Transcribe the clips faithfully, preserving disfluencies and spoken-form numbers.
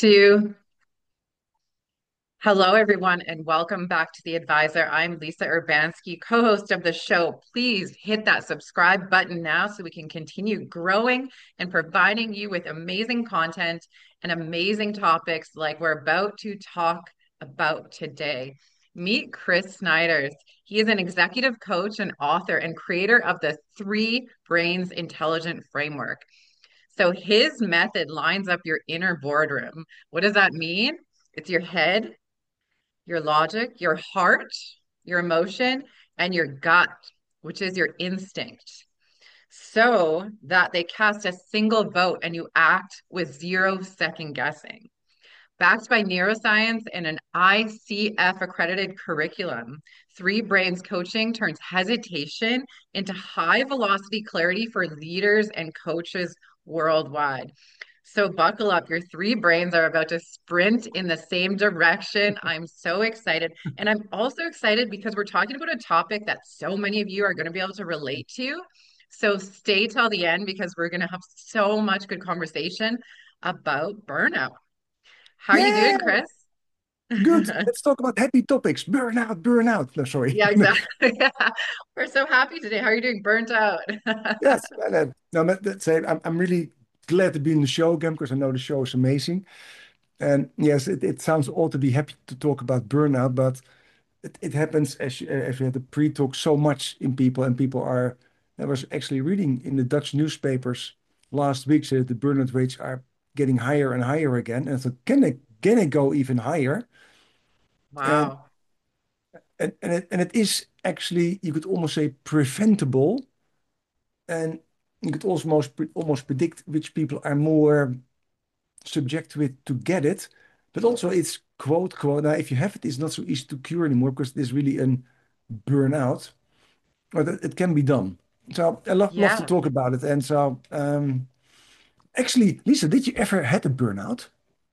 Two. Hello, everyone, and welcome back to The Advisor. I'm Lisa Urbanski, co-host of the show. Please hit that subscribe button now so we can continue growing and providing you with amazing content and amazing topics like we're about to talk about today. Meet Chris Snyders. He is an executive coach and author and creator of the Three Brains Intelligent Framework. So his method lines up your inner boardroom. What does that mean? It's your head, your logic, your heart, your emotion, and your gut, which is your instinct, so that they cast a single vote and you act with zero second guessing. Backed by neuroscience and an I C F accredited curriculum, Three Brains Coaching turns hesitation into high velocity clarity for leaders and coaches worldwide. So buckle up. Your three brains are about to sprint in the same direction. I'm so excited. And I'm also excited because we're talking about a topic that so many of you are going to be able to relate to. So stay till the end because we're going to have so much good conversation about burnout. How are you Yeah, doing, Chris? good. Let's talk about happy topics. Burnout, burnout. No, sorry. Yeah, exactly. We're so happy today. How are you doing? Burnt out. Yes, and, uh, no, but let's say I'm, I'm really glad to be in the show again because I know the show is amazing. And yes, it, it sounds odd to be happy to talk about burnout, but it, it happens as you, as we had the pre-talk so much in people, and people are. I was actually reading in the Dutch newspapers last week said the burnout rates are getting higher and higher again. And I thought, can they can it go even higher? And Wow. and and it, and it is actually, you could almost say, preventable, and you could almost pre- almost predict which people are more subject to it to get it. But also, it's quote quote. Now, if you have it, it's not so easy to cure anymore because there's really a burnout, but it, it can be done. So I love love to Yeah. talk about it. And so, um, actually, Lisa, did you ever had a burnout?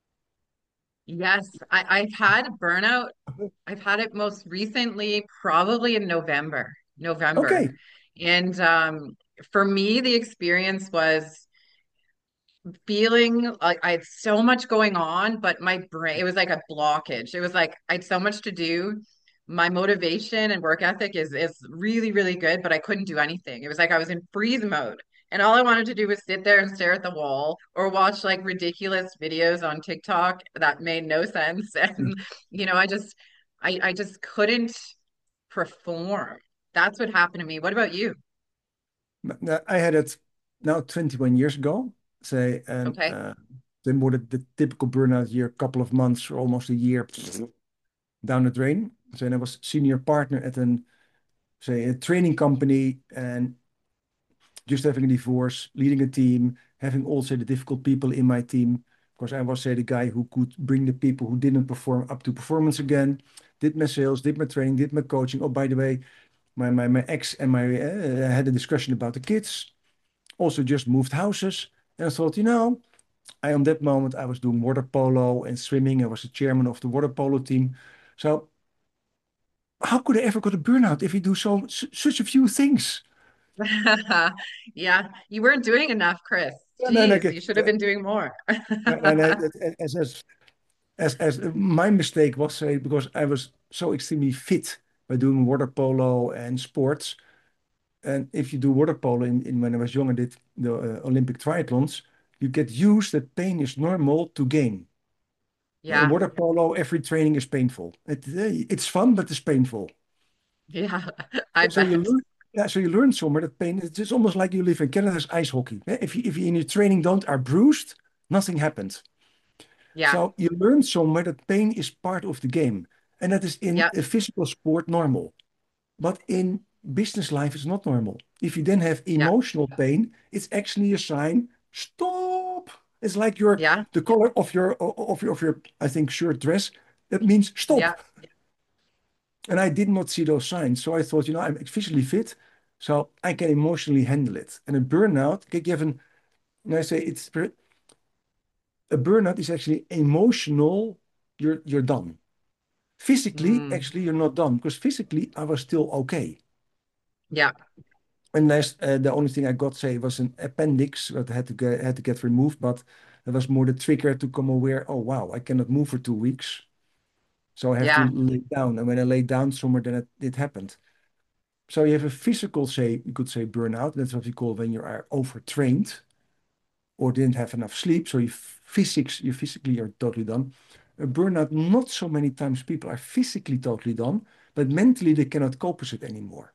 Yes. I, I've had burnout. I've had it most recently, probably in November. November. Okay, And um, for me, the experience was feeling like I had so much going on, but my brain, it was like a blockage. It was like I had so much to do. My motivation and work ethic is is really, really good, but I couldn't do anything. It was like I was in freeze mode. And all I wanted to do was sit there and stare at the wall or watch like ridiculous videos on TikTok that made no sense. And you know, I just I I just couldn't perform. That's what happened to me. What about you? Now, I had it now twenty-one years ago, say, and Okay. uh, then more the, the typical burnout year, couple of months or almost a year down the drain. So then I was senior partner at an, say, a training company, and just having a divorce, leading a team, having also the difficult people in my team. Of course, I was, say, the guy who could bring the people who didn't perform up to performance again, did my sales, did my training, did my coaching. Oh, by the way, my my, my ex and my uh, had a discussion about the kids, also just moved houses. And I thought, you know, I on that moment I was doing water polo and swimming. I was the chairman of the water polo team. So how could I ever got a burnout if you do so su- such a few things? Yeah, you weren't doing enough, Chris. And then I Jeez, get, you should have been doing more. and I, as, as as as my mistake was, uh, because I was so extremely fit by doing water polo and sports. And if you do water polo in, in when I was young, I did the uh, Olympic triathlons, you get used that pain is normal to gain. In Yeah, water polo, every training is painful. It, uh, it's fun, but it's painful. yeah, I So you bet. learn, yeah, so you learn somewhere that pain. It's just almost like you live in Canada's ice hockey. Eh, If you if you in your training don't are bruised, nothing happens. Yeah, So you learn somewhere that pain is part of the game, and that is in yeah, a physical sport normal. But in business life, it's not normal. If you then have yeah, emotional pain, it's actually a sign. Stop. It's like your yeah, the color of your of your of your I think shirt dress. That means stop. yeah, And I did not see those signs. So I thought, you know, I'm physically fit, so I can emotionally handle it. And a burnout, kijk, you have an, and I say it's a burnout is actually emotional. You're you're done. Physically, mm, actually, you're not done because physically I was still okay. yeah, Unless uh, the only thing I got say was an appendix that had to get had to get removed, but That was more the trigger to come aware, oh, wow, I cannot move for two weeks. So I have to Yeah. lay down. And when I lay down somewhere, then it, it happened. So you have a physical, say, you could say burnout. That's what we call when you are overtrained or didn't have enough sleep. So you physics, you physically are totally done. A burnout, not so many times people are physically totally done, but mentally they cannot cope with it anymore.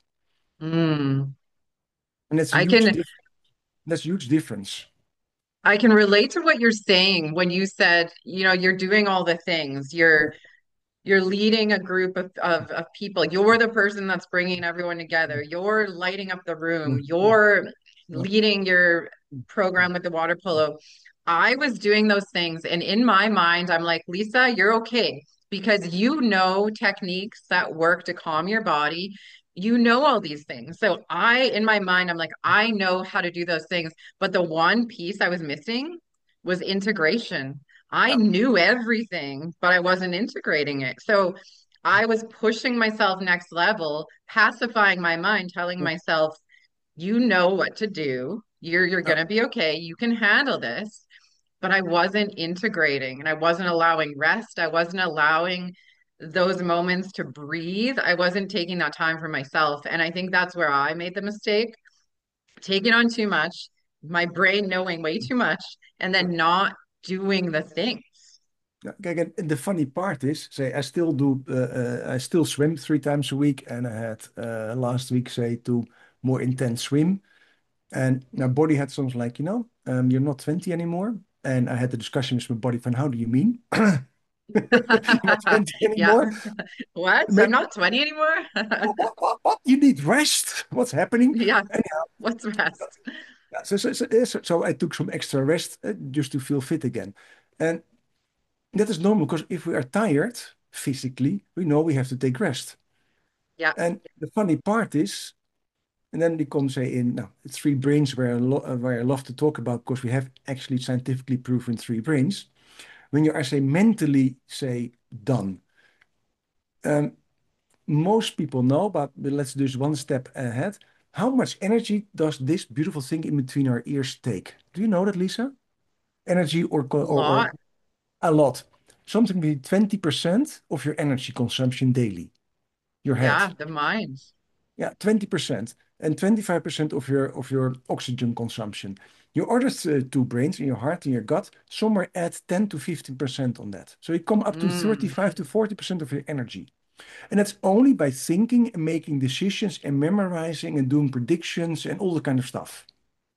Mm. And that's a I huge can difference. That's a huge difference. I can relate to what you're saying when you said, you know, you're doing all the things. You're You're leading a group of, of, of people. You're the person that's bringing everyone together. You're lighting up the room. You're leading your program with the water polo. I was doing those things, and in my mind, I'm like, Lisa, you're okay because you know techniques that work to calm your body. You know all these things. So I, in my mind, I'm like, I know how to do those things. But the one piece I was missing was integration. I Yeah, knew everything, but I wasn't integrating it. So I was pushing myself next level, pacifying my mind, telling yeah, myself, you know what to do. You're you're yeah, gonna be okay. You can handle this. But I wasn't integrating and I wasn't allowing rest. I wasn't allowing those moments to breathe. I wasn't taking that time for myself. And I think that's where I made the mistake, taking on too much, my brain knowing way too much, and yeah. then not doing the things. Yeah. Kijk, and the funny part is, say, I still do, uh, uh, I still swim three times a week, and I had uh, last week, say, two more intense swim, and my body had something like, you know, um, you're not twenty anymore, and I had the discussion with my body, from how do you mean? You're not twenty Yeah. anymore? What? I'm Maybe not twenty anymore? what, what, what, what? You need rest. What's happening? Yeah. Anyhow, What's rest? yeah, so, so, so, so so I took some extra rest uh, just to feel fit again, and that is normal because if we are tired physically, we know we have to take rest. Yeah. And the funny part is, and then they come say in now three brains where I, lo uh, where I love to talk about because we have actually scientifically proven three brains. When you are say mentally say done, um, most people know, but let's do this one step ahead. How much energy does this beautiful thing in between our ears take? Do you know that, Lisa? Energy or A or, or lot. a lot? Something between twenty percent of your energy consumption daily. Your head. Yeah. The mind. Yeah, twenty percent and twenty-five percent of your of your oxygen consumption. Your other uh, two brains in your heart and your gut somewhere add ten to fifteen percent on that. So you come up to Mm, thirty-five to forty percent of your energy. And that's only by thinking and making decisions and memorizing and doing predictions and all the kind of stuff.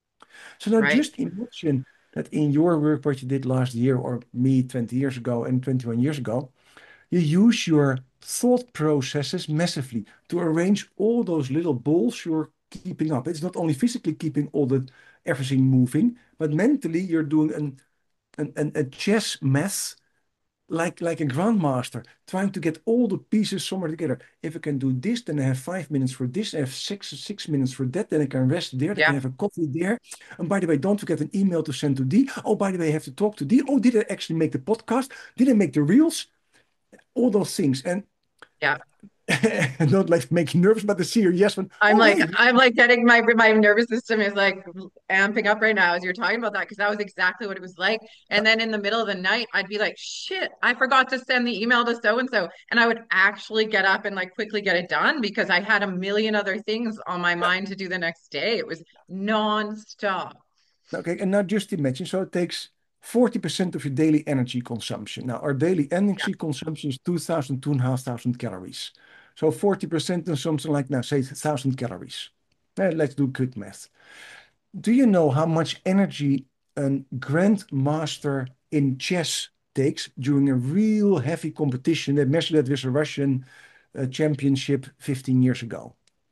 So now right. just imagine that in your work, what you did last year or me twenty years ago and twenty-one years ago, you use your thought processes massively to arrange all those little balls you're keeping up. It's not only physically keeping all the everything moving, but mentally you're doing an, an, an a chess math like like a grandmaster, trying to get all the pieces somewhere together. If I can do this, then I have five minutes for this, I have six six minutes for that, then I can rest there, I can Yeah. have a coffee there. And by the way, don't forget an email to send to D. Oh, by the way, I have to talk to D. Oh, did I actually make the podcast? Did I make the reels? All those things. And Yeah. don't like make you nervous, but the see your yes one. I'm Oh, like, hey, I'm like getting my my nervous system is like amping up right now as you're talking about that because that was exactly what it was like. And then in the middle of the night, I'd be like, shit, I forgot to send the email to so and so. And I would actually get up and like quickly get it done because I had a million other things on my yeah, mind to do the next day. It was nonstop. okay. And now just imagine, so it takes forty percent of your daily energy consumption. Now, our daily Yeah. energy consumption is two thousand, two thousand five hundred calories. So forty percent is something like, now, say, one thousand calories. Eh, let's do quick math. Do you know how much energy a grandmaster in chess takes during a real heavy competition? They measured that with a Russian uh, championship fifteen years ago.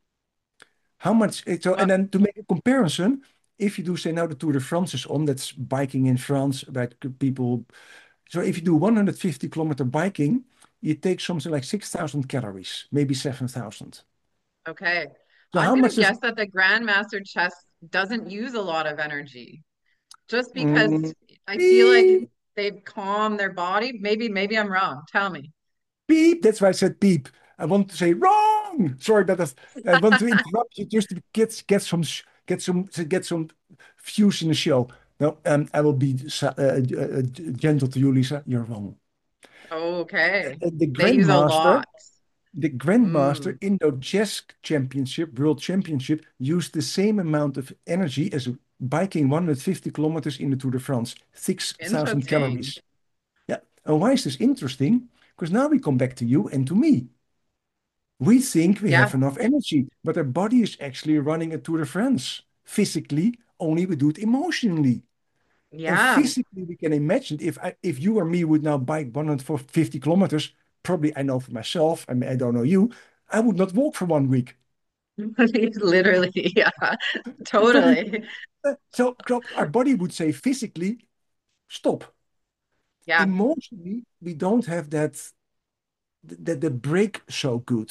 How much? eh, So, Well, and then to make a comparison, if you do say now the Tour de France is on, that's biking in France, about people. So if you do one hundred fifty kilometer biking, you take something like six thousand calories, maybe seven thousand. okay. So I'm how gonna much does, guess that the Grandmaster chess doesn't use a lot of energy just mm, because I feel like beep, they've calmed their body. Maybe, maybe I'm wrong. Tell me. beep. That's why I said beep. I want to say wrong. Sorry, but that's, I want to interrupt you just to get, get some, sh- get some, to get some views in the show. No, um, I will be uh, uh, uh, gentle to you, Lisa. You're wrong. Okay. Uh, The They use a grandmaster, lot. the grandmaster Mm, in the chess championship, world championship, used the same amount of energy as biking one hundred fifty kilometers in the Tour de France, six thousand interesting. calories. Yeah. And why is this interesting? Because now we come back to you and to me. We think we Yeah. have enough energy, but our body is actually running a Tour de France. Physically, only we do it emotionally. And Yeah. physically, we can imagine if I, if you or me would now bike one hundred fifty kilometers, probably I know for myself, I mean, I don't know you, I would not walk for one week. Literally. Yeah. Probably, Totally. uh, so, so our body would say physically, stop. Yeah. Emotionally, we don't have that, that the break so good.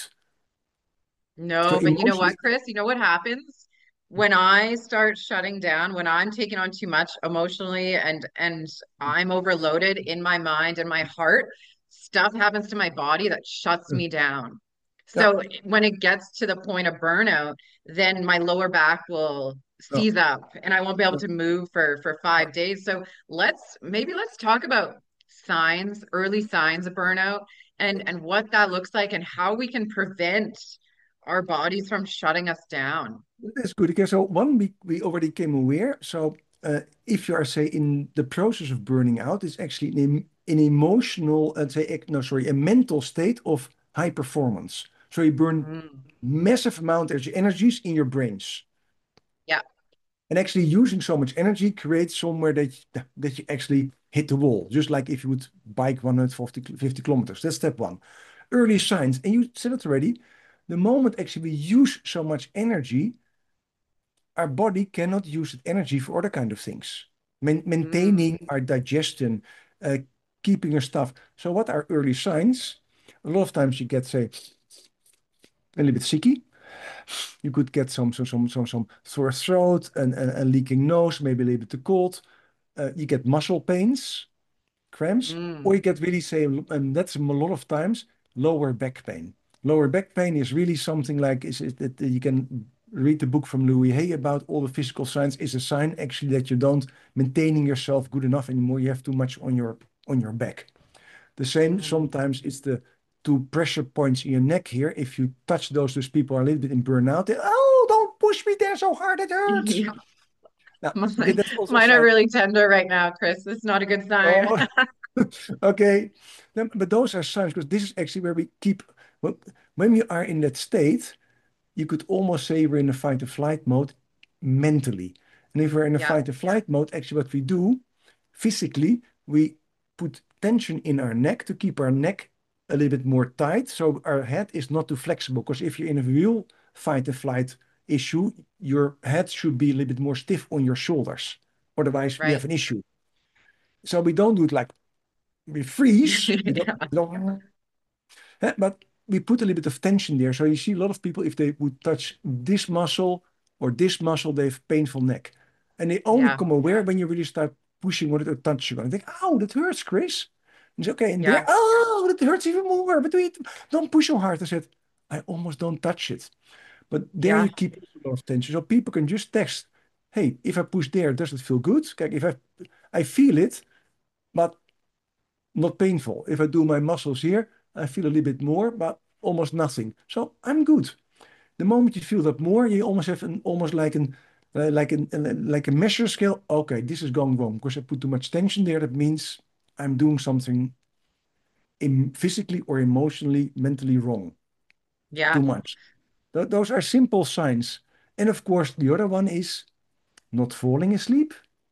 So No, but you know what, emotionally, Chris? You know what happens when I start shutting down, when I'm taking on too much emotionally and and I'm overloaded in my mind and my heart, stuff happens to my body that shuts uh, me down. yeah, So when it gets to the point of burnout, then my lower back will no, seize up and I won't be able no, to move for for five days. So let's maybe let's talk about signs, early signs of burnout and and what that looks like and how we can prevent our bodies from shutting us down. that's good. Okay, so one, we, we already came aware. So uh, if you are, say, in the process of burning out, it's actually an, em- an emotional, uh, say, ec- no, sorry, a mental state of high performance. So you burn Mm. massive amount of energies in your brains. Yeah. And actually using so much energy creates somewhere that, you- that you actually hit the wall, just like if you would bike one hundred fifty kilometers. That's step one. Early signs, and you said it already, the moment actually we use so much energy, our body cannot use that energy for other kind of things. Main- Mm. maintaining our digestion, uh, keeping our stuff. So what are early signs? A lot of times you get, say, a little bit sicky. You could get some some some some some sore throat and a leaking nose, maybe a little bit too cold. Uh, you get muscle pains, cramps, or Mm. you get really say, and that's a lot of times lower back pain. Lower back pain is really something like is it that you can read the book from Louis Hay about all the physical signs is a sign actually that you don't maintaining yourself good enough anymore. You have too much on your on your back. The same Mm. sometimes it's the two pressure points in your neck here. If you touch those, those people are a little bit in burnout. They, oh, don't push me there so hard, it hurts. Yeah. Now, okay, Mine, that's also a mine are sign. really tender right now, Chris. It's not a good sign. Oh, okay. Then- But those are signs because this is actually where we keep, when when we are in that state, you could almost say we're in a fight or flight mode mentally. And if we're in a Yeah. fight or flight mode, actually what we do physically, we put tension in our neck to keep our neck a little bit more tight so our head is not too flexible. Because if you're in a real fight or flight issue, your head should be a little bit more stiff on your shoulders. Otherwise, we Right. have an issue. So we don't do it like we freeze. We don't, Yeah. we don't Eh, But we put a little bit of tension there. So you see a lot of people, if they would touch this muscle or this muscle, they have painful neck. And they only Yeah. come aware when you really start pushing what it touch you. And they think, oh, that hurts, Chris. And it's okay. And there, Yeah. oh, that hurts even more. But we don't push so hard. I said, I almost don't touch it. But there Yeah. you keep a lot of tension. So people can just text, hey, if I push there, does it feel good? Kijk, if I I feel it, but not painful. If I do my muscles here, I feel a little bit more, but almost nothing. So I'm good. The moment you feel that more, you almost have an almost like an uh, like an uh, like a measure scale. Okay, this is going wrong because I put too much tension there. That means I'm doing something in physically or emotionally, mentally wrong. Yeah. Too much. Th- those are simple signs. And of course, the other one is not falling asleep.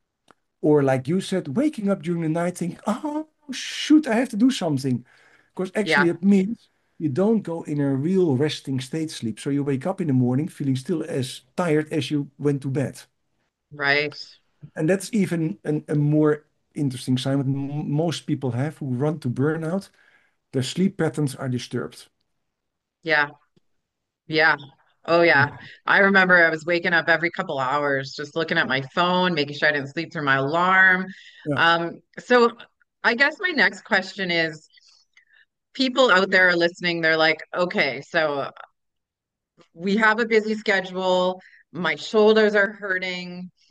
Or like you said, waking up during the night thinking, oh, shoot, I have to do something. Because actually Yeah. it means you don't go in a real resting state sleep. So you wake up in the morning feeling still as tired as you went to bed. Right. And that's even an, a more interesting sign that m- most people have who run to burnout. Their sleep patterns are disturbed. Yeah. Yeah. Oh yeah. I remember I was waking up every couple hours, just looking at my phone, making sure I didn't sleep through my alarm. Yeah. Um, so I guess my next question is, people out there are listening, they're like, okay, so we have a busy schedule, my shoulders are hurting.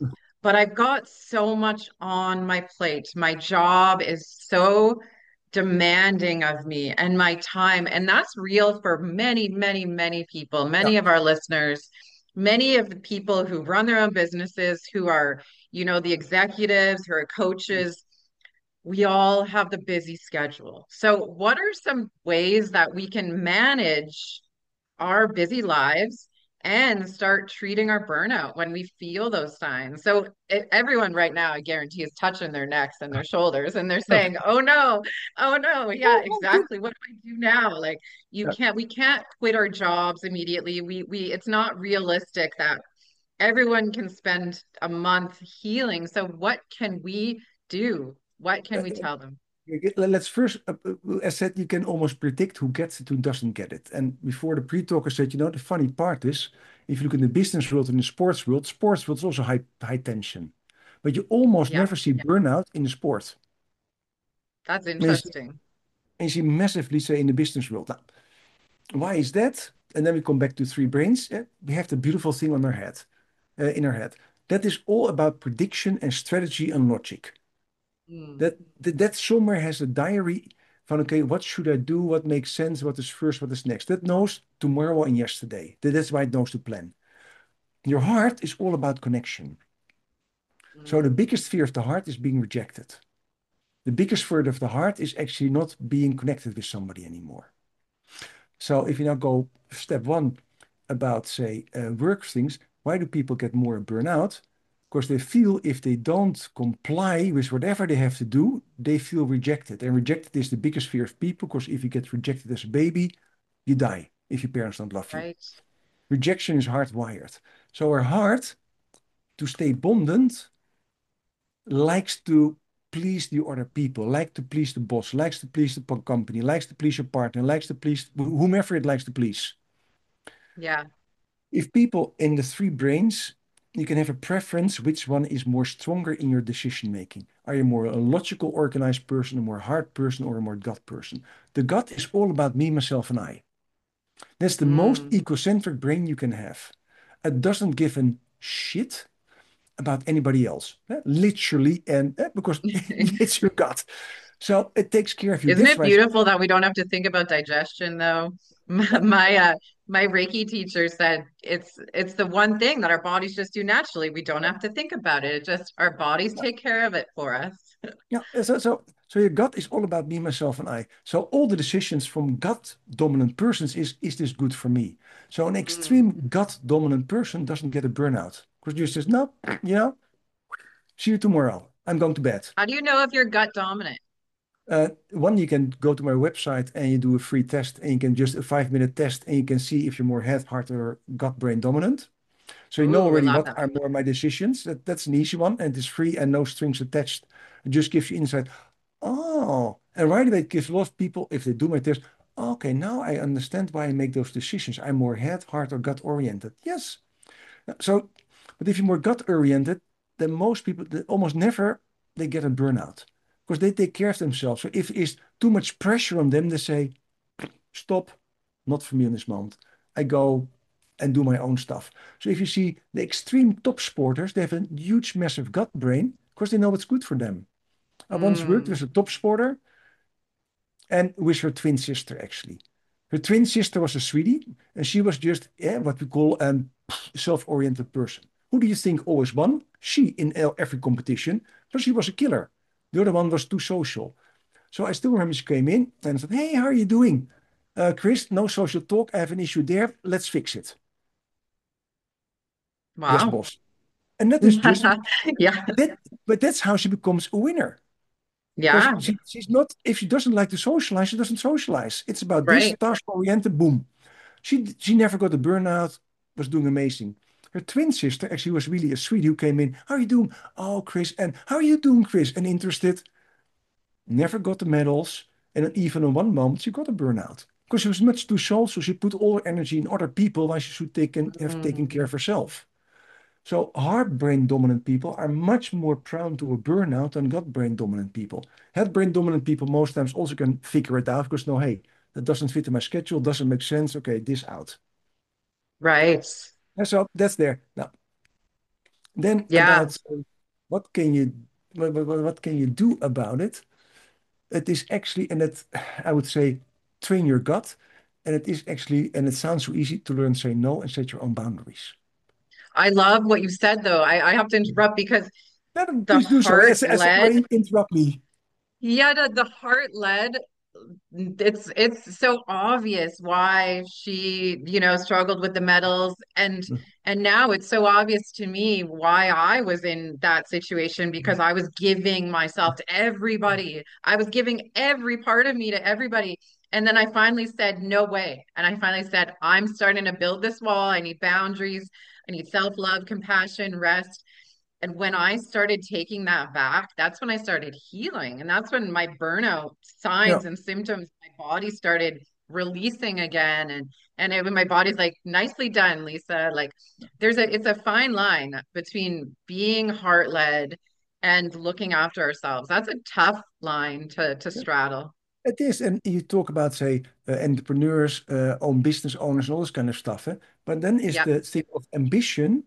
but I've got so much on my plate. My job is so demanding of me and my time. And that's real for many, many, many people, Yeah. many of our listeners, many of the people who run their own businesses, who are, you know, the executives, who are coaches. We all have the busy schedule. So, what are some ways that we can manage our busy lives and start treating our burnout when we feel those signs? So, e- everyone right now, I guarantee, is touching their necks and their shoulders and they're Yeah. saying, "Oh no, oh no, yeah, exactly. What do I do now?" Like, you Yeah. can't, we can't quit our jobs immediately. We, we, it's not realistic that everyone can spend a month healing. So, what can we do? What can Uh, we tell them? Let's first, uh, uh, as said, you can almost predict who gets it, who doesn't get it. And before the pre-talker said, you know, the funny part is, if you look in the business world and the sports world, sports world is also high high tension, but you almost Yeah, never see burnout in the sport. that's And you see, interesting. and you see massively, say, in the business world. Now, why is that? And then we come back to three brains. eh, We have the beautiful thing on our head, uh, in our head. That is all about prediction and strategy and logic. Mm, That, that that somewhere has a diary van, okay, what should I do? What makes sense? What is first? What is next? That knows tomorrow and yesterday. That, that's why it knows to plan. Your heart is all about connection. So the mm, biggest fear of the heart is being rejected. The biggest fear of the heart is actually not being connected with somebody anymore. So if you now go step one about, say, uh, work things, why do people get more burnout? Because they feel if they don't comply with whatever they have to do, they feel rejected. And rejected is the biggest fear of people, because if you get rejected as a baby, you die if your parents don't love you. right. Rejection is hardwired. So our heart, to stay bonded, likes to please the other people, likes to please the boss, likes to please the company, likes to please your partner, likes to please whomever it likes to please. Yeah, If people in the three brains, you can have a preference which one is more stronger in your decision making. Are you more a logical, organized person, a more heart person, or a more gut person? The gut is all about me, myself, and I. That's the most mm. egocentric brain you can have. It doesn't give a shit about anybody else, eh, literally, and eh, because it's your gut. So it takes care of you. Isn't That's it why it's, beautiful that we don't have to think about digestion though? My yeah, my, uh, my Reiki teacher said it's it's the one thing that our bodies just do naturally. We don't have to think about it. It just our bodies yeah. take care of it for us. Yeah, so so so your gut is all about me, myself, and I. So all the decisions from gut dominant persons is is this good for me? So an Mm. extreme gut dominant person doesn't get a burnout because you says no, you know, see you tomorrow. I'm going to bed. How do you know if you're gut dominant? Uh, one, you can go to my website and you do a free test, and you can just a five minute test, and you can see if you're more head, heart, or gut brain dominant. So you know Ooh, I already love what that. are more my decisions. That, that's an easy one, and it's free and no strings attached. It just gives you insight. Oh, and right away it gives a lot of people, if they do my test, okay, now I understand why I make those decisions. I'm more head, heart, or gut oriented. Yes. So, but if you're more gut oriented, then most people, they almost never, they get a burnout because they take care of themselves. So if it's too much pressure on them, they say, stop, not for me in this moment. I go and do my own stuff. So if you see the extreme top sporters, they have a huge, massive gut brain because they know what's good for them. I once worked Mm. with a top sporter and with her twin sister, actually. Her twin sister was a sweetie, and she was just yeah, what we call a self-oriented person. Who do you think always won? She in every competition, so she was a killer. The other one was too social. So I still remember she came in and said, "Hey, how are you doing? Uh, Chris, no social talk. I have an issue there. Let's fix it." Yes, Wow. boss. And that is just Yeah. that, but that's how she becomes a winner. Because Yeah. she, she's not, if she doesn't like to socialize, she doesn't socialize. It's about this Right. task oriented, boom. She she never got a burnout, was doing amazing. Her twin sister actually was really a sweetie who came in. How are you doing? Oh, Chris. And how are you doing, Chris? And interested. Never got the medals. And then even in one moment, she got a burnout. Because she was much too social. She put all her energy in other people while she should take in, have taken Mm. care of herself. So heart brain dominant people are much more prone to a burnout than gut brain dominant people. Head brain dominant people most times also can figure it out because no, hey, that doesn't fit in my schedule, doesn't make sense. Okay, this out. Right. And so that's there. Now, then Yeah. about what can you what, what, what can you do about it? It is actually, and it, I would say, train your gut. And it is actually, and it sounds so easy to learn, say no and set your own boundaries. I love what you said though. I, I have to interrupt because Yeah, the please do so. heart As, as led, no, interrupt me. yeah, the, the heart led it's it's so obvious why she, you know, struggled with the medals, and and now it's so obvious to me why I was in that situation, because I was giving myself to everybody. I was giving every part of me to everybody. And then I finally said, no way. And I finally said, I'm starting to build this wall. I need boundaries. I need self-love, compassion, rest. And when I started taking that back, that's when I started healing. And that's when my burnout Yeah, signs and symptoms, my body started releasing again. And and it, when my body's like, nicely done, Lisa. Like there's a it's a fine line between being heart-led and looking after ourselves. That's a tough line to to yeah, straddle. it is. And you talk about, say, uh, entrepreneurs, uh, own business owners, and all this kind of stuff. Eh? But then is Yep. the thing of ambition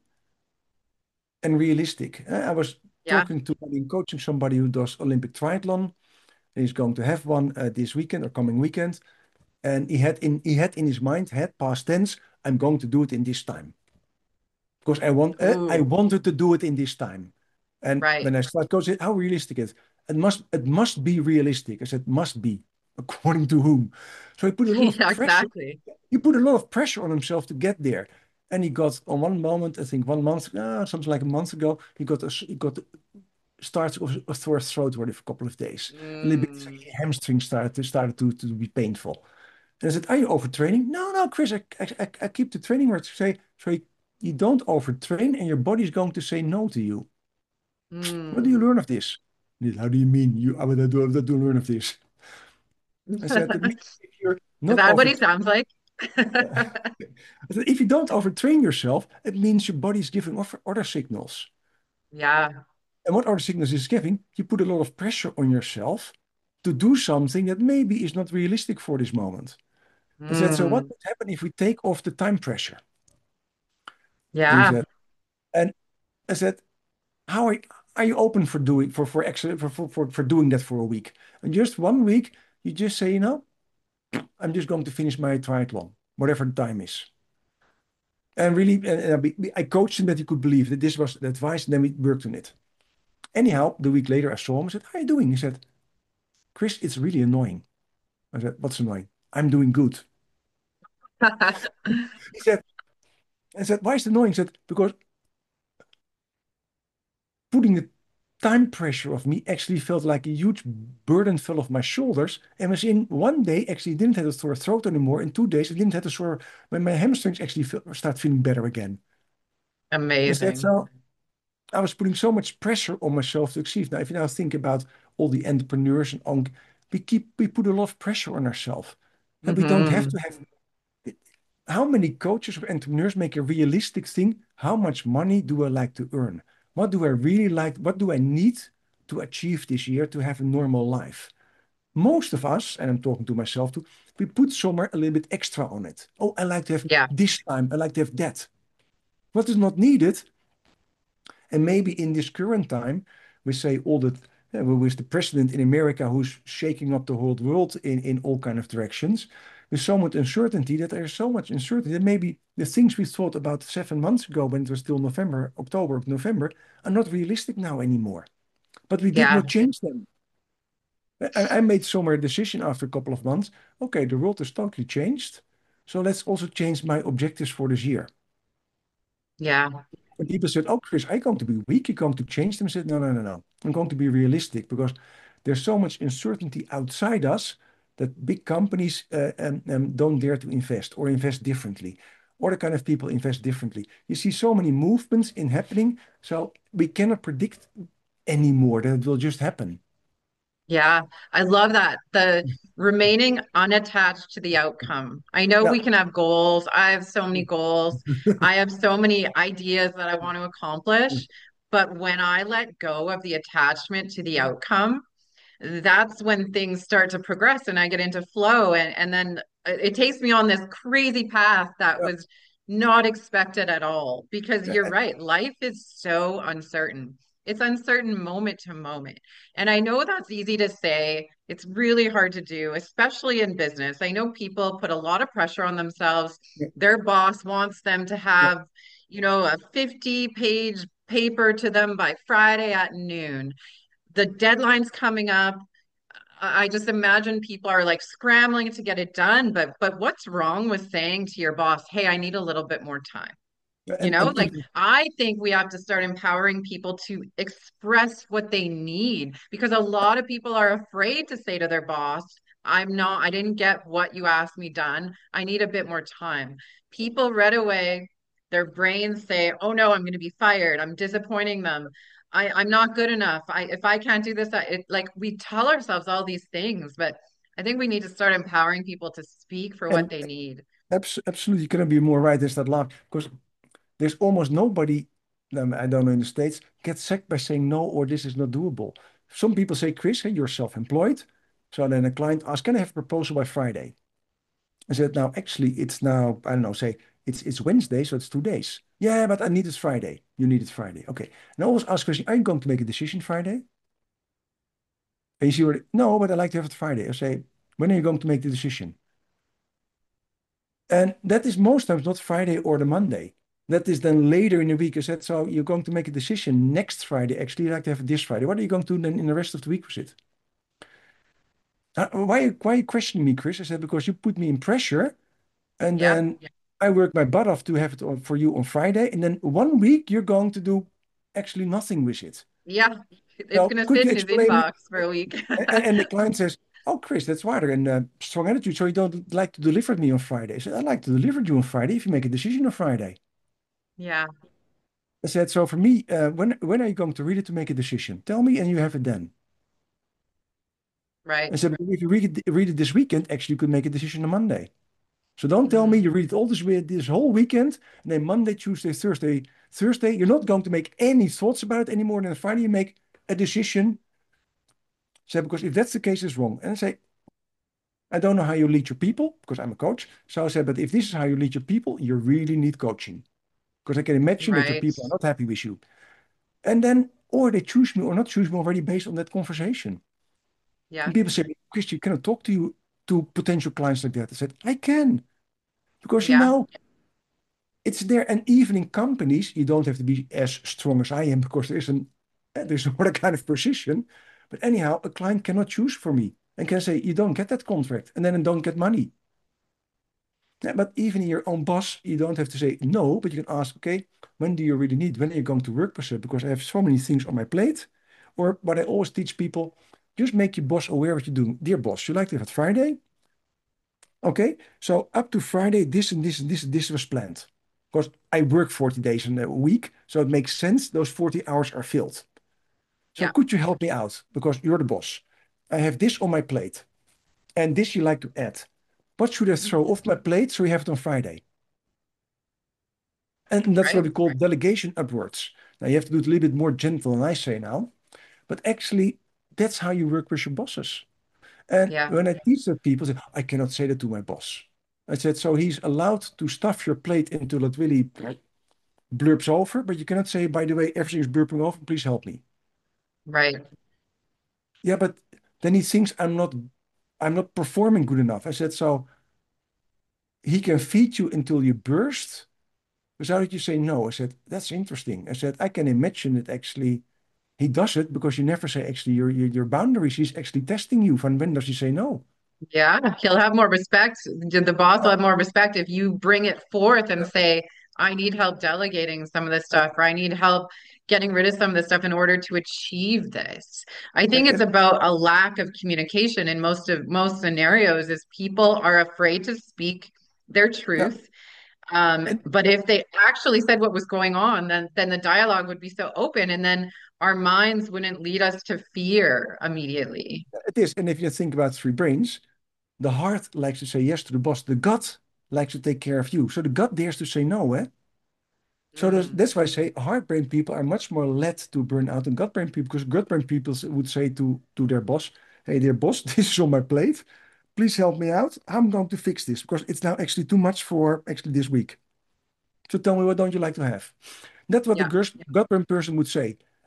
and realistic. Eh, I was Yeah. talking to, I mean, coaching somebody who does Olympic triathlon. And he's going to have one uh, this weekend or coming weekend. And he had in he had in his mind, had past tense, I'm going to do it in this time. Because I want uh, I Ooh, wanted to do it in this time. And right. when I start coach it, how realistic is it? It must it must be realistic. I said must be. According to whom? So he put a lot of Yeah, pressure. exactly. He put a lot of pressure on himself to get there. And he got on one moment, I think one month, uh, something like a month ago, he got a, he got starts of a sore throat for a couple of days. A little bit Mm, hamstring started to started to, to be painful. And I said, "Are you overtraining?" No, no, Chris, I, I, I keep the training words. Say, so you, you don't overtrain and your body is going to say no to you. What do you mm. learn of this? How do you mean? You, what do I do, what do I learn of this? I said, that means if you're Is not that what he overtraining, sounds like? I said, if you don't overtrain yourself, it means your body is giving off other signals. Yeah. And what other signals is giving? You put a lot of pressure on yourself to do something that maybe is not realistic for this moment. I said, so what Mm, would happen if we take off the time pressure? And he yeah. said, and I said, how are, are you open for doing for for, actually, for for for for doing that for a week? And just one week, you just say, you know, I'm just going to finish my triathlon, whatever the time is. And really, and, and I, be- I coached him that he could believe that this was the advice, and then we worked on it. Anyhow, the week later, I saw him. I said, "How are you doing?" He said, "Chris, it's really annoying." I said, "What's annoying?" "I'm doing good." He said, I said, "Why is it annoying?" He said, "Because putting the time pressure of me actually felt like a huge burden fell off my shoulders. And within one day, actually didn't have a sore throat anymore. In two days, I didn't have a sore, when my hamstrings actually feel, start feeling better again." I said, Amazing. so I was putting so much pressure on myself to achieve. Now, if you now think about all the entrepreneurs and on, we keep, we put a lot of pressure on ourselves. And we don't have to Hmm. have, how many coaches or entrepreneurs make a realistic thing? How much money do I like to earn? What do I really like? What do I need to achieve this year to have a normal life? Most of us, and I'm talking to myself too, we put somewhere a little bit extra on it. Oh, I like to have Yeah. this time. I like to have that. What is not needed, and maybe in this current time, we say all that uh, with the president in America who's shaking up the whole world in, in all kind of directions, with so much uncertainty that there's so much uncertainty that maybe the things we thought about seven months ago when it was still November, October, November, are not realistic now anymore. But we did Yeah. not change them. I, I made somewhere a decision after a couple of months. Okay, the world has totally changed. So let's also change my objectives for this year. Yeah. And people said, "Oh, Chris, I'm going to be weak. You're going to change them." I said, "No, no, no, no. I'm going to be realistic because there's so much uncertainty outside us that big companies uh, um, um, don't dare to invest or invest differently. Other kind of people invest differently. You see so many movements in happening, so we cannot predict anymore that it will just happen." Yeah. I love that. The remaining unattached to the outcome. I know Yeah. we can have goals. I have so many goals. I have so many ideas that I want to accomplish. But when I let go of the attachment to the outcome, that's when things start to progress and I get into flow, and and then it it takes me on this crazy path that Yeah. was not expected at all, because you're Yeah. right, life is so uncertain. It's uncertain moment to moment. And I know that's easy to say. It's really hard to do, especially in business. I know people put a lot of pressure on themselves. Yeah, Their boss wants them to yeah. have, you know, a fifty page paper to them by Friday at noon. The deadline's coming up. I just imagine people are like scrambling to get it done, but but what's wrong with saying to your boss, "Hey, I need a little bit more time." You And know, and like even I think we have to start empowering people to express what they need because a lot of people are afraid to say to their boss, I'm not, I didn't get what you asked me done. I need a bit more time. People right away, their brains say, oh no, I'm going to be fired. I'm disappointing them. I, I'm not good enough. I, if I can't do this, I, it, like we tell ourselves all these things, but I think we need to start empowering people to speak for what and they need. abs absolutely you cannot be more right as that laugh because there's almost nobody, um, I don't know in the States, gets sacked by saying no or this is not doable. Some people say, Chris, hey, you're self-employed. So then a client asks, can I have a proposal by Friday? I said, now actually it's now, I don't know, say it's it's Wednesday, so it's two days. Yeah, but I need it Friday. You need it Friday. Okay. And I always ask question, are you going to make a decision Friday? And you see, where- no, but I like to have it Friday. I say, when are you going to make the decision? And that is most times not Friday or the Monday. That is then later in the week. I said, so you're going to make a decision next Friday. Actually, you like to have it this Friday. What are you going to do then in the rest of the week with it? Uh, why, why are you questioning me, Chris? I said, because you put me in pressure and Yep. then I work my butt off to have it on, for you on Friday. And then one week you're going to do actually nothing with it. Yeah. It's So going to could sit you in his explain it? inbox for a week. And, and the client says, oh, Chris, that's rather a uh, strong attitude. So you don't like to deliver it me on Friday. I said, I like to deliver it you on Friday if you make a decision on Friday. Yeah, I said, so for me, uh, when when are you going to read it to make a decision? Tell me and you have it then. I right. said, if you read it, read it this weekend, actually you could make a decision on Monday. So don't tell me Mm, you read it all this week, this whole weekend, and then Monday, Tuesday, Thursday, Thursday, you're not going to make any thoughts about it anymore. And then Friday you make a decision. I said, because if that's the case, it's wrong. And I say, I don't know how you lead your people because I'm a coach. So I said, but if this is how you lead your people, you really need coaching. Because I can imagine that your right. people are not happy with you. And then, or they choose me or not choose me already based on that conversation. And Yeah, people say, Chris, you cannot talk to you to potential clients like that. I said, I can, because you yeah, know, it's there. And even in companies, you don't have to be as strong as I am because there's an eh, there's another kind of position. But anyhow, a client cannot choose for me and can say, you don't get that contract, and then I don't get money. Yeah, but even in your own boss, you don't have to say no, but you can ask, okay, when do you really need? When are you going to work with it? Because I have so many things on my plate. Or what I always teach people, just make your boss aware what you're doing. Dear boss, you like to have it Friday? Okay, so up to Friday, this and this and this and this was planned. Because I work forty days in a week, so it makes sense those forty hours are filled. So yeah. could you help me out? Because you're the boss. I have this on my plate, and this you like to add. What should I throw Mhm. off my plate so you have it on Friday? And that's what Right. we call delegation upwards. Now you have to do it a little bit more gentle than I say now, but actually that's how you work with your bosses. And Yeah, when I teach that people say, I cannot say that to my boss. I said, so he's allowed to stuff your plate until it really blurps over, but you cannot say, by the way, everything is burping over, please help me. right. Yeah, but then he thinks I'm not I'm not performing good enough. I said, so he can feed you until you burst. So how did you say no? I said, that's interesting. I said, I can imagine that actually he does it because you never say actually your your, your boundaries. He's actually testing you. From when does he say no? Yeah, he'll have more respect. The the boss will Yeah, have more respect if you bring it forth and yeah, say, I need help delegating some of this yeah. stuff, or I need help getting rid of some of this stuff in order to achieve this. I think And, it's and about a lack of communication in most of most scenarios is people are afraid to speak their yeah, truth. Um, and but if they actually said what was going on, then then the dialogue would be so open, and then our minds wouldn't lead us to fear immediately. it is. And if you think about three brains, the heart likes to say yes to the boss. The gut likes to take care of you. So the gut dares to say no, eh? So there's, Mm, that's why I say heart brain people are much more led to burn out than gut brain people, because gut brain people would say to, to their boss, hey, dear boss, this is on my plate. Please help me out. I'm going to fix this because it's now actually too much for actually this week. So tell me, what don't you like to have? That's what the yeah, gut gut brain person would say.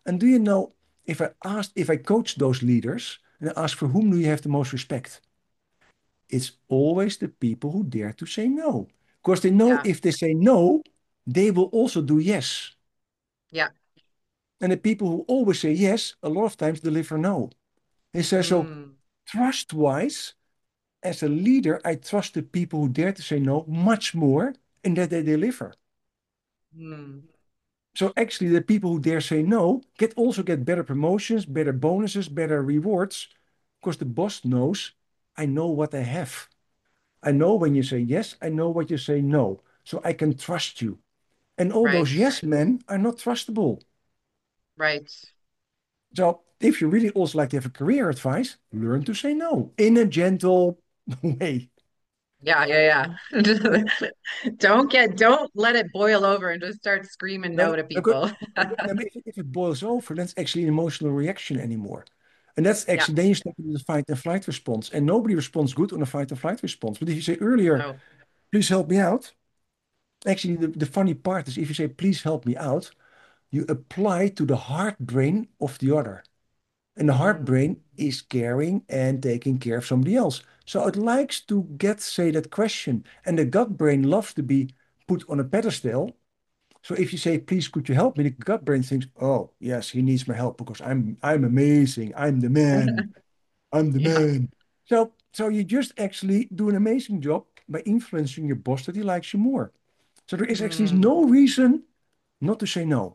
And do you know, if I asked, if I coach those leaders and I ask for whom do you have the most respect? It's always the people who dare to say no. Because they know Yeah. if they say no, they will also do yes. Yeah. And the people who always say yes, a lot of times deliver no. He says, so Mm, trust-wise, as a leader, I trust the people who dare to say no much more and that they deliver. mm, So actually, the people who dare say no get also get better promotions, better bonuses, better rewards, because the boss knows I know what I have. I know when you say yes, I know what you say no. So I can trust you. And all those right. yes men are not trustable. Right. So if you really also like to have a career advice, learn to say no in a gentle way. Yeah, yeah, yeah. Don't get, don't let it boil over and just start screaming No, no to no, good. people. No, no, If, if it boils over, that's actually an emotional reaction anymore. And that's Yeah. actually, then you step into the fight and flight response. And nobody responds good on a fight and flight response. But if you say earlier, No. please help me out, actually, the, the funny part is if you say, please help me out, you apply to the heart brain of the other. And the heart Mm, brain is caring and taking care of somebody else. So it likes to get, say, that question. And the gut brain loves to be put on a pedestal. So if you say, please, could you help me? The gut brain thinks, oh, yes, he needs my help because I'm I'm amazing. I'm the man. I'm the yeah. man. So so you just actually do an amazing job by influencing your boss that he likes you more. So there is actually Mm, no reason not to say no.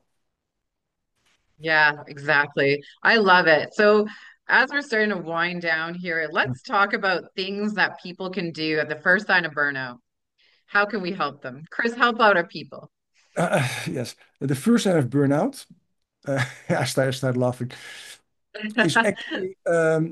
yeah, exactly. I love it. So, as we're starting to wind down here, let's talk about things that people can do at the first sign of burnout. How can we help them? Chris, help out our people. Uh, yes, the first sign of burnout, uh, I start, I start laughing, is actually um,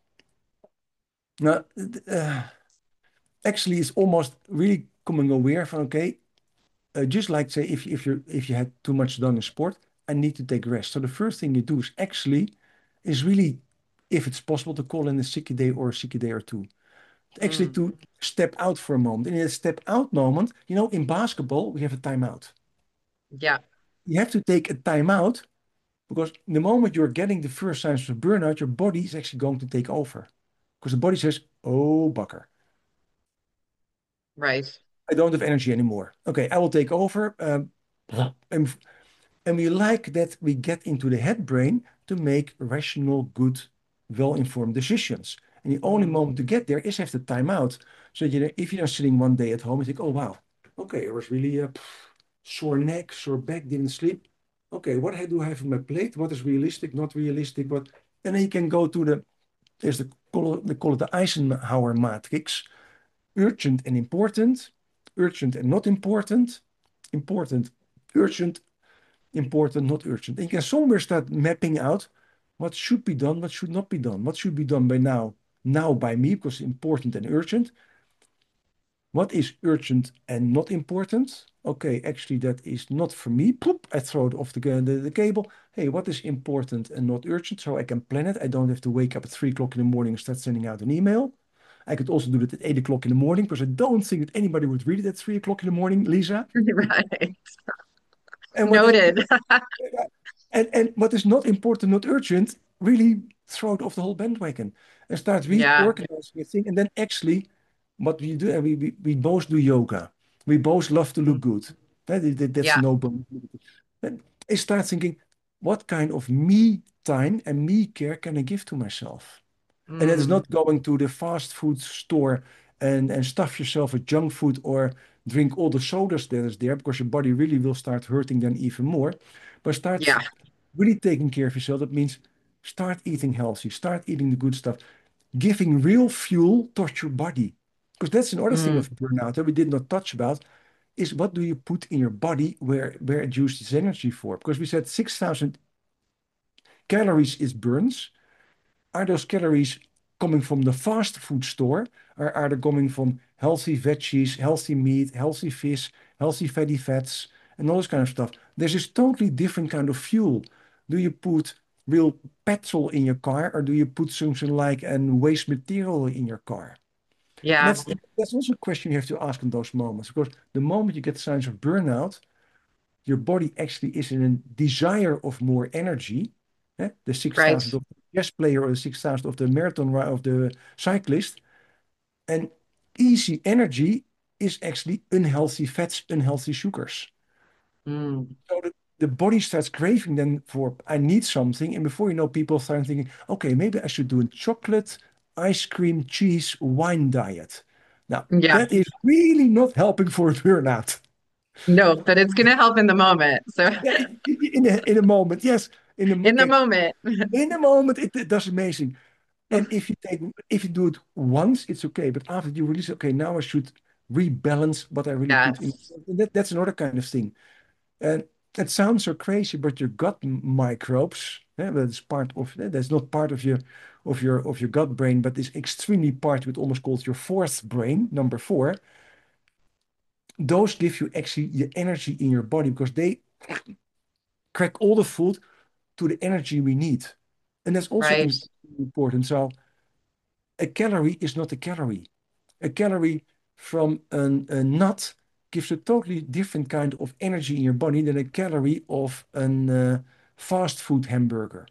no, uh, actually it's almost really becoming aware from okay, uh, just like say if if you if you had too much done in sport, I need to take rest. So the first thing you do is actually is really, if it's possible, to call in a sick day or a sick day or two. Actually, Mm, to step out for a moment. And in a step out moment, you know, in basketball we have a timeout. yeah. You have to take a timeout because the moment you're getting the first signs of burnout, your body is actually going to take over. Because the body says, "Oh, bucker, Right. I don't have energy anymore. Okay, I will take over." Um, and And we like that we get into the head brain to make rational, good, well-informed decisions. And the only Mm, moment to get there is after time out. So you know, if you're sitting one day at home, you think, oh, wow, okay, I was really a sore neck, sore back, didn't sleep. Okay, what do I have on my plate? What is realistic, not realistic? But and then you can go to the, there's the, they call it the Eisenhower matrix, urgent and important, urgent and not important, important, urgent, important, not urgent. And you can somewhere start mapping out what should be done, what should not be done, what should be done by now, now by me because it's important and urgent. What is urgent and not important? Okay, actually that is not for me. Ploop, I throw it off the, the, the cable. Hey, what is important and not urgent? So I can plan it. I don't have to wake up at three o'clock in the morning and start sending out an email. I could also do that at eight o'clock in the morning because I don't think that anybody would read it at three o'clock in the morning, Lisa. right. And what is Noted. And and what is not important, not urgent, really throw it off the whole bandwagon and start Yeah. reorganizing your thing. And then actually, what we do, and we, we we both do yoga. We both love to look Mm, good. That is, that, that's yeah. no problem. Then I start thinking, what kind of me time and me care can I give to myself? And it is Mm, not going to the fast food store and, and stuff yourself with junk food or drink all the sodas that is there because your body really will start hurting then even more. But start yeah. really taking care of yourself. That means start eating healthy, start eating the good stuff, giving real fuel towards your body. Because that's another thing Mm, of burnout that we did not touch about is what do you put in your body where, where it uses energy for? Because we said six thousand calories is burns. Are those calories coming from the fast food store, or are they coming from healthy veggies, healthy meat, healthy fish, healthy fatty fats, and all this kind of stuff? There's this totally different kind of fuel. Do you put real petrol in your car, or do you put something like an waste material in your car? And yeah. that's that's also a question you have to ask in those moments, because the moment you get signs of burnout, your body actually is in a desire of more energy. eh, The six Right. thousand of the chess player or the six thousand of the marathon ri- of the cyclist. And easy energy is actually unhealthy fats, unhealthy sugars. Mm. So the, the body starts craving then for, I need something. And before you know, people start thinking, okay, maybe I should do a chocolate, ice cream, cheese, wine diet. Now, Yeah. that is really not helping for a burnout. No, but it's going to help in the moment. So Yeah, in a, in a moment, yes. In a, mo- in the yeah, moment. in a moment, it, it does amazing. And if you take, if you do it once, it's okay. But after you release, okay, now I should rebalance what I really put in. Yes. And that, that's another kind of thing. And it sounds so crazy, but your gut m- microbes, eh, that's part of, eh, that's not part of your of your of your gut brain, but is extremely part with almost called your fourth brain, number four. Those give you actually the energy in your body because they crack all the food to the energy we need. And that's also Right. im- important. So a calorie is not a calorie. A calorie from an, a nut gives a totally different kind of energy in your body than a calorie of an uh, fast food hamburger.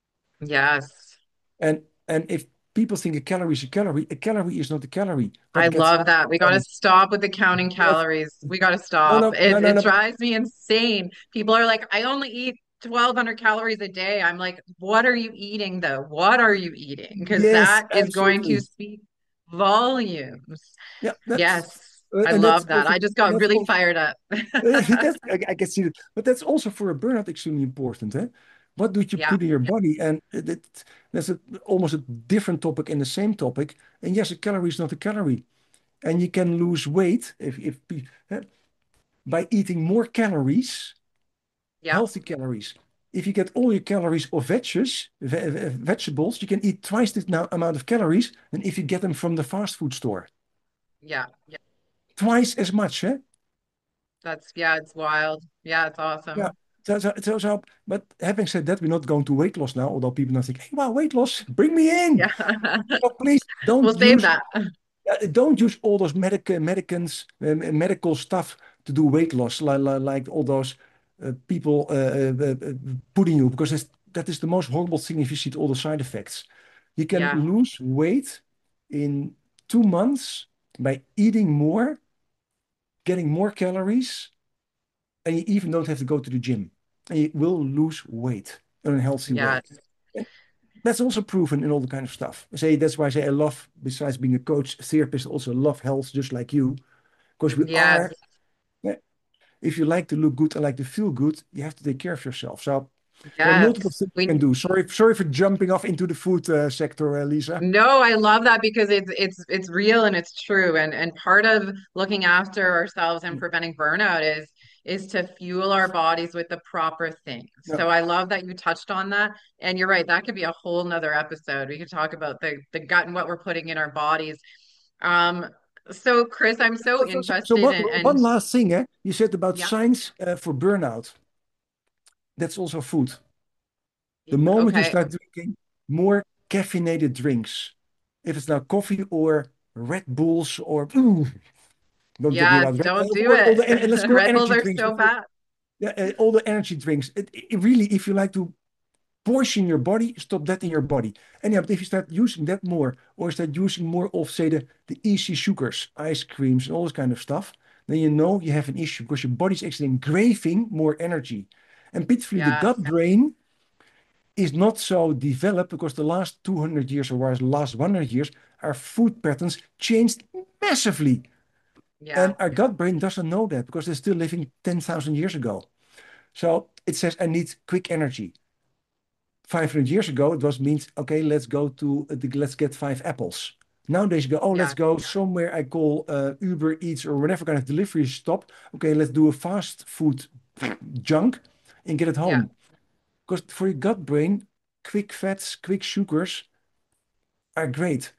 Yes. And and if people think a calorie is a calorie, a calorie is not a calorie. I What gets love that. We got to um, stop with the counting yes, calories. We got to no, stop. no, no, It no, it no. drives me insane. People are like, I only eat twelve hundred calories a day. I'm like, what are you eating though? What are you eating? Because Yes, that is going to absolutely. speak volumes. Yeah, that's Yes, uh, I and that's love that. also I just and got that's really also fired up. that's I, I can see it, but that's also for a burnout extremely important. Eh? What do you Yeah, put in your body? And it, it, that's a, almost a different topic in the same topic. And yes, a calorie is not a calorie, and you can lose weight if if pe- eh, by eating more calories, yeah, healthy calories. If you get all your calories of veggies, ve- ve- vegetables, you can eat twice the now amount of calories than if you get them from the fast food store. yeah. Twice as much, eh? That's yeah, it's wild. Yeah, it's Yeah. awesome. So, so, so, so, but having said that, we're not going to weight loss now, although people now think, hey, wow, weight loss, bring me in. Yeah. So please We'll don't save use that. uh, don't use all those medic medicans, uh, medical stuff to do weight loss, like, like all those uh, people uh, uh, uh, putting you, because it's, that is the most horrible thing if you see all the side effects. You can Yeah, lose weight in two months by eating more, getting more calories, and you even don't have to go to the gym. And you will lose weight in a healthy yeah, way. And that's also proven in all the kind of stuff. I say that's why I say I love, besides being a coach, therapist, also love health just like you. Because we yes, are, yeah, if you like to look good and like to feel good, you have to take care of yourself. So there are multiple yes. things you can We do. Sorry, sorry for jumping off into the food uh, sector, uh, Lisa. No, I love that because it's it's it's real and it's true. And and part of looking after ourselves and preventing burnout is is to fuel our bodies with the proper things. Yeah. So I love that you touched on that. And you're right, that could be a whole nother episode. We could talk about the the gut and what we're putting in our bodies. Um, so Chris, I'm so So, so, so so interested one, in and one last thing, eh? You said about yeah, science uh, for burnout. That's also food. The food. moment you Okay. start drinking more caffeinated drinks, if it's now coffee or Red Bulls or ooh, don't get me Yeah, about Red, don't uh, do or all it. the and let's go Red Bulls energy are drinks, so bad. yeah, uh, all the energy drinks. It, it really, if you like to portion your body, stop that in your body. And yeah, but if you start using that more, or start using more of, say, the, the easy sugars, ice creams, and all this kind of stuff, then you know you have an issue because your body's actually craving more energy. And pitifully, the Yes. gut brain is not so developed because the last two hundred years or the last one hundred years, our food patterns changed massively. Yeah. And our gut brain doesn't know that because they're still living ten thousand years ago. So it says, I need quick energy. five hundred years ago, it was means, okay, let's go to, uh, the, let's get five apples. Nowadays, you go, oh, let's Yeah. go somewhere I call uh, Uber Eats or whatever kind of delivery stop. Okay, let's do a fast food junk and get it Yeah. home. Because for your gut brain, quick fats, quick sugars are great.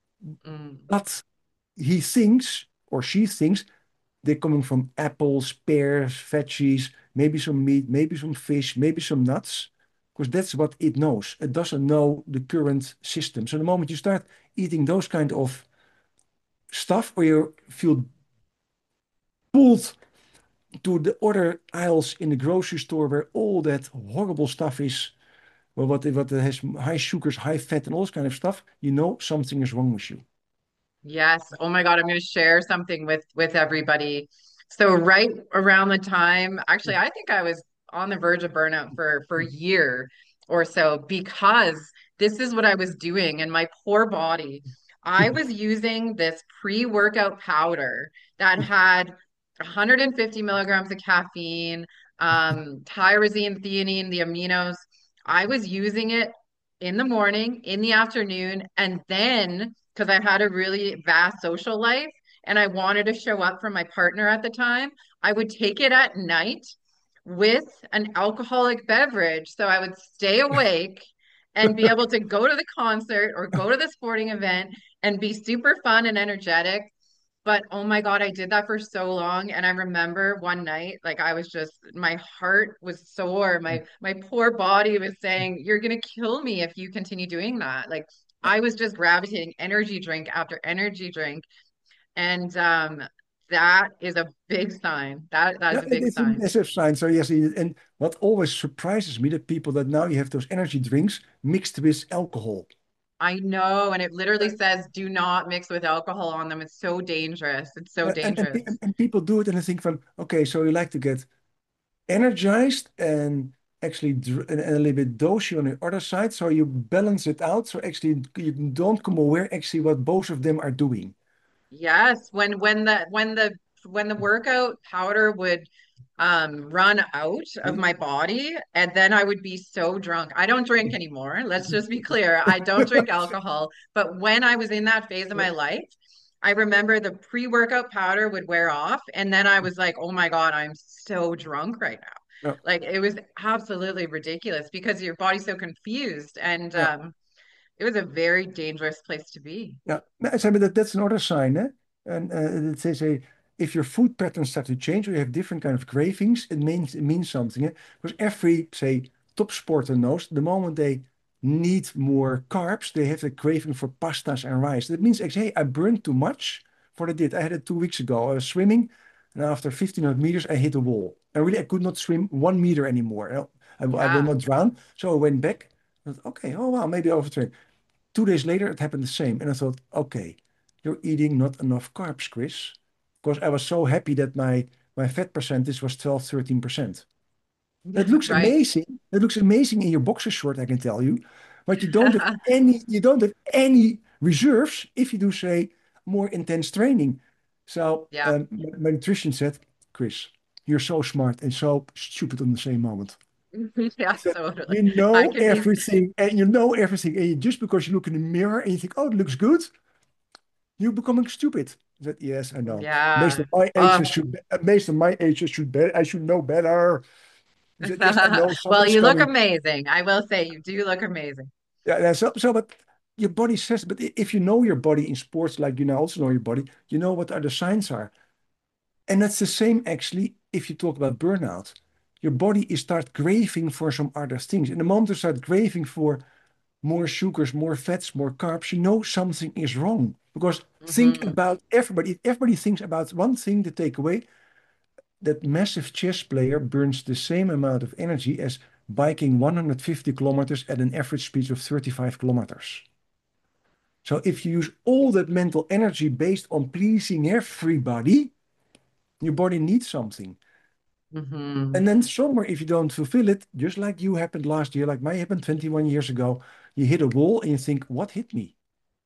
Mm. But he thinks, or she thinks, they're coming from apples, pears, veggies, maybe some meat, maybe some fish, maybe some nuts, because that's what it knows. It doesn't know the current system. So the moment you start eating those kind of stuff, or you feel pulled to the other aisles in the grocery store where all that horrible stuff is, well, what what has high sugars, high fat, and all this kind of stuff, you know something is wrong with you. Yes. Oh my God, I'm going to share something with with everybody. So right around the time, actually, I think I was on the verge of burnout for for a year or so because this is what I was doing and my poor body. I was using this pre-workout powder that had one hundred fifty milligrams of caffeine, um, tyrosine, theanine, the aminos. I was using it in the morning, in the afternoon, and then because I had a really vast social life and I wanted to show up for my partner at the time, I would take it at night with an alcoholic beverage. So I would stay awake and be able to go to the concert or go to the sporting event and be super fun and energetic. But oh my God, I did that for so long. And I remember one night, like I was just, my heart was sore. My my poor body was saying, "You're gonna kill me if you continue doing that." Like I was just gravitating energy drink after energy drink. And um that is a big sign. That that Yeah, is a it- big it's a sign. massive sign. So yes, it- and what always surprises me that people that now you have those energy drinks mixed with alcohol. I know, and it literally says do not mix with alcohol on them. It's so dangerous. It's so Uh, and, and, pe- dangerous. and people do it and I think from, okay, so you like to get energized and actually dr and, and a little bit dosy on the other side. So you balance it out. So actually you don't come aware actually what both of them are doing. Yes, when when the when the when the workout powder would um run out of Hmm? my body and then I would be so drunk. I don't drink anymore. Let's just be clear. I don't drink alcohol, but when I was in that phase of my life, I remember the pre-workout powder would wear off and then I was like, "Oh my God, I'm so drunk right now." Yeah, Like it was absolutely ridiculous because your body's so confused and yeah. um it was a very dangerous place to be. Yeah, no, so, but that, that's another sign, eh? And uh, it says a if your food patterns start to change or you have different kind of cravings, it means it means something. Eh? Because every, say, top sporter knows the moment they need more carbs, they have a craving for pastas and rice. That means actually, hey, I burned too much for what I did. I had it two weeks ago. I was swimming, and after fifteen hundred meters, I hit a wall. And really, I could not swim one meter anymore. You know, I, I will Yeah. not drown. So I went back. I thought, okay, oh wow, maybe I overtrained. Two days later, it happened the same. And I thought, okay, you're eating not enough carbs, Chris. Because I was so happy that my, my fat percentage was twelve, thirteen percent. That Yeah, looks right. amazing. That looks amazing in your boxer short, I can tell you. But you don't have any, you don't have any reserves if you do, say, more intense training. So Yeah. um, my my nutrition said, Chris, you're so smart and so stupid in the same moment. Yeah, Said, totally. you I know could be, everything and you know everything. And you, just because you look in the mirror and you think, oh, it looks good, you're becoming stupid. I said, yes, I know. Based yeah. on my age, I Oh, should, based on my age, I should, be, I should know better. He said, yes, I know well, something's you look coming. amazing. I will say you do look amazing. Yeah, yeah, so, so, but your body says, but i- if you know your body in sports, like you now also know your body, you know what other signs are. And that's the same actually if you talk about burnout. Your body is start craving for some other things. And the moment you start craving for more sugars, more fats, more carbs, you know something is wrong. Because think Hmm. about everybody. If everybody thinks about one thing to take away, that massive chess player burns the same amount of energy as biking one hundred fifty kilometers at an average speed of thirty-five kilometers. So if you use all that mental energy based on pleasing everybody, your body needs something. Hmm. And then somewhere, if you don't fulfill it, just like you happened last year, like mine happened twenty-one years ago, you hit a wall and you think, what hit me?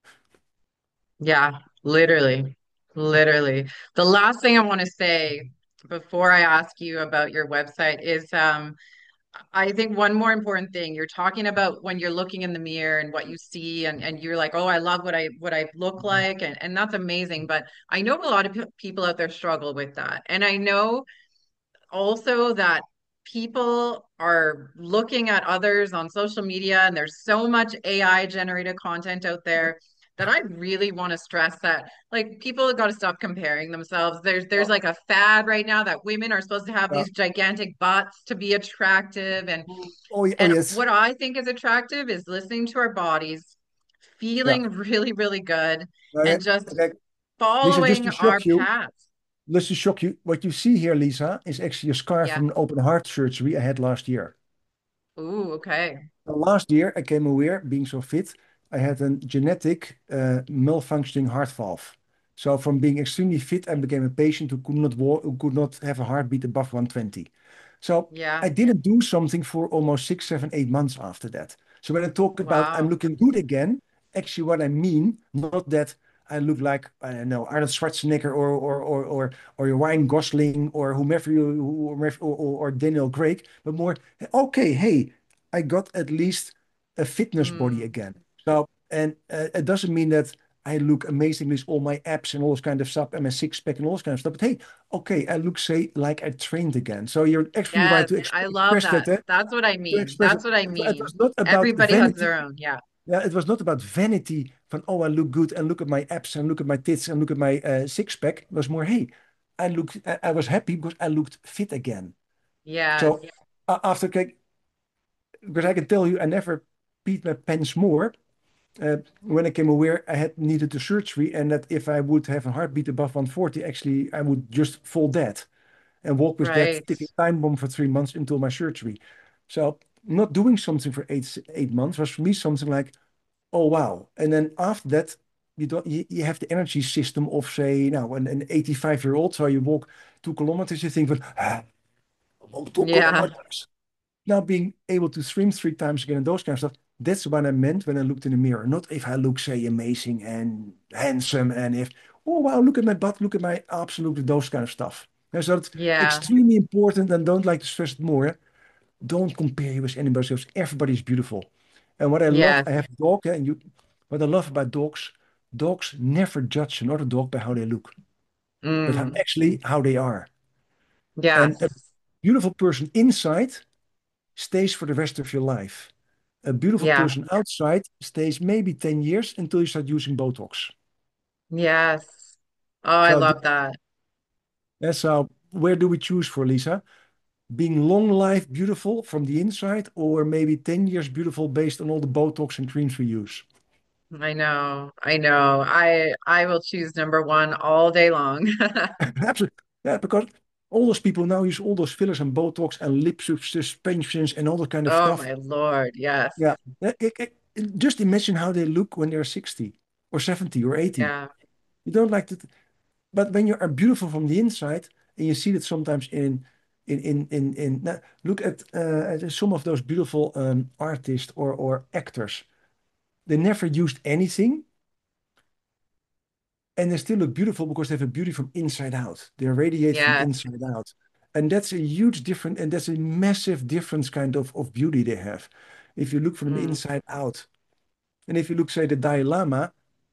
Yeah, literally. Literally. The last thing I want to say before I ask you about your website is um I think one more important thing you're talking about when you're looking in the mirror and what you see and, and you're like, oh, I love what I what I look like and, and that's amazing. But I know a lot of pe- people out there struggle with that. And I know also that people are looking at others on social media and there's so much A I generated content out Yeah. there that I really want to stress that like people have got to stop comparing themselves. There's there's Oh, like a fad right now that women are supposed to have yeah. these gigantic butts to be attractive and Oh, ye- oh, and yes. what I think is attractive is listening to our bodies, Yeah. feeling really really good Okay. and just Okay. Lisa, just following to our shock you, paths. let's just shock you. What you see here, Lisa, is actually a scar Yeah. from an open heart surgery I had last year. Ooh, okay. Uh, Last year, I came aware, being so fit, I had a genetic uh, malfunctioning heart valve. So from being extremely fit, I became a patient who could not walk, who could not have a heartbeat above one twenty. So Yeah. I didn't do something for almost six, seven, eight months after that. So when I talk about I'm Wow. looking good again, actually what I mean, not that I look like, I don't know, Arnold Schwarzenegger or or or or or Ryan Gosling or whomever you whomever, or, or, or Daniel Craig, but more, okay, hey, I got at least a fitness body Mm. again. So, and uh, it doesn't mean that I look amazing with all my abs and all this kind of stuff and my six pack and all this kind of stuff. But hey, okay, I look, say, like I trained again. So you're actually right Yes, to exp I love express that. that. Eh? That's what I To mean. express it. That's what I It, it mean. was not about Everybody has vanity. their own. Yeah. Yeah, it was not about vanity from, oh, I look good and look at my abs and look at my tits and look at my uh, six pack. It was more, hey, I look, I, I was happy because I looked fit again. Yes. So uh, after, like, because I can tell you, I never peed my pants more uh, when I came aware I had needed the surgery and that if I would have a heartbeat above one forty, actually I would just fall dead and walk with that Right. ticking time bomb for three months until my surgery. So not doing something for eight eight months was for me something like, oh wow. And then after that, you don't you, you have the energy system of say now an, an eighty-five year old. So you walk two kilometers, you think, ah, I walk two Yeah. kilometers. Now being able to swim three times again and those kind of stuff, that's what I meant when I looked in the mirror. Not if I look, say, amazing and handsome and if, oh wow, look at my butt, look at my absolutely those kind of stuff. And so it's Yeah. extremely important and don't like to stress it more. Don't compare you with anybody else. Everybody's beautiful. And what I love, Yes. I have a dog, eh, and you what I love about dogs, dogs never judge another dog by how they look, but how, Mm. actually how they are. And a Yes. beautiful person inside stays for the rest of your life. A beautiful Yeah. person outside stays maybe ten years until you start using Botox. Yes. Oh, I So, the, love that. yeah, so where do we choose for, Lisa? Being long life beautiful from the inside, or maybe ten years beautiful based on all the Botox and creams we use? I know. I know. I I will choose number one all day long. Absolutely. Yeah, because all those people now use all those fillers and Botox and lip suspensions and all that kind of Oh stuff. my Lord. Yes. Yeah. Yeah, it- it- just imagine how they look when they're sixty or seventy or eighty. Yeah. You don't like that. But when you are beautiful from the inside, and you see that sometimes in in in in, in now, look at, uh, at some of those beautiful um, artists or or actors. They never used anything, and they still look beautiful because they have a beauty from inside out. They radiate from Yes. inside out, and that's a huge difference, and that's a massive difference kind of of beauty they have. If you look from the Mm. inside out, and if you look, say, the Dalai Lama,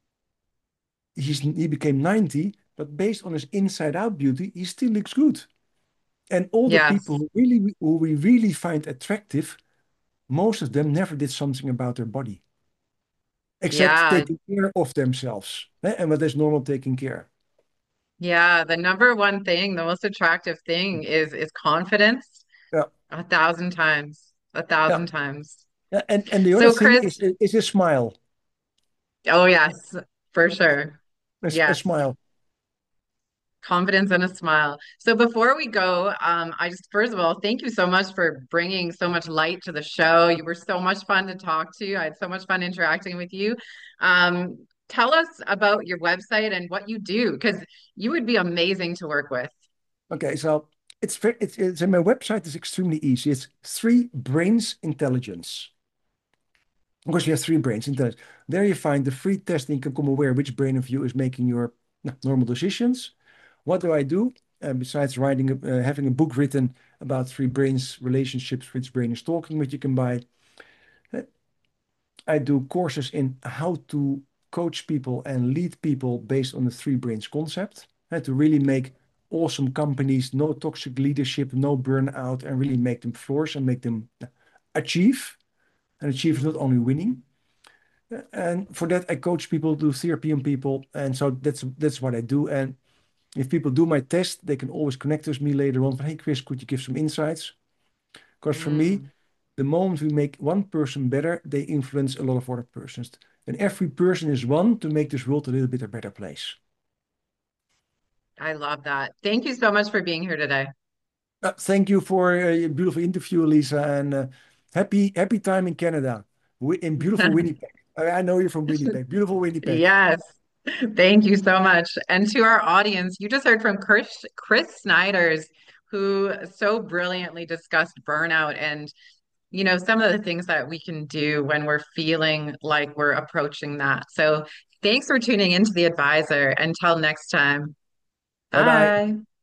he's he became ninety, but based on his inside out beauty, he still looks good. And all the people Yes. who really who we really find attractive, most of them never did something about their body, except Yeah. taking care of themselves. Eh, And what is normal taking care? Yeah. The number one thing, the most attractive thing is is confidence Yeah, a thousand times. A yeah. thousand times. Yeah, And and the other So thing Chris, is is a smile. oh yes, for sure. A, s- a Yes. smile. Confidence and a smile. So before we go, um, I just first of all, thank you so much for bringing so much light to the show. You were so much fun to talk to. I had so much fun interacting with you. Um, tell us about your website and what you do, because you would be amazing to work with. Okay, so it's very it's, it's in my website is extremely easy. It's Three Brains Intelligence. Because you have three brains intelligence. There you find the free test and you can become aware which brain of you is making your no, normal decisions. What do I do? Uh, besides writing, uh, having a book written about three brains relationships, which brain is talking, which you can buy. Uh, I do courses in how to coach people and lead people based on the three brains concept. Uh, to really make awesome companies, no toxic leadership, no burnout, and really make them flourish and make them uh, achieve. And achieve is not only winning. And for that, I coach people, do therapy on people, and so that's that's what I do. And if people do my test, they can always connect with me later on. Hey, Chris, could you give some insights? Because for me, Mm, the moment we make one person better, they influence a lot of other persons. And every person is one to make this world a little bit a better place. I love that. Thank you so much for being here today. Uh, thank you for uh, your beautiful interview, Lisa, and uh, happy happy time in Canada, Wi- in beautiful Winnipeg. I I know you're from Winnipeg, beautiful Winnipeg. Yes. Thank you so much. And to our audience, you just heard from Chris, Chris Snyders, who so brilliantly discussed burnout and, you know, some of the things that we can do when we're feeling like we're approaching that. So thanks for tuning into The Advisor. Until next time. Bye bye. Bye.